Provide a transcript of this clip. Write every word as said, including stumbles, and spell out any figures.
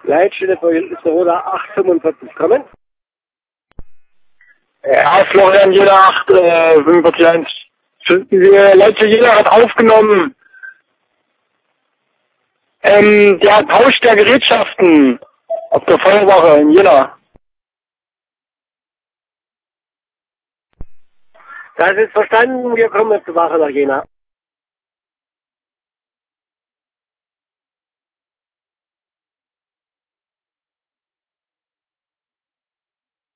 Leitstelle für Isterroda acht fünfundvierzig kommen. Ja, Florian Jena acht fünfundvierzig eins. Die Leitstelle Jena hat aufgenommen. Ähm, der Tausch der Gerätschaften auf der Feuerwache in Jena. Das ist verstanden, wir kommen zur Wache nach Jena.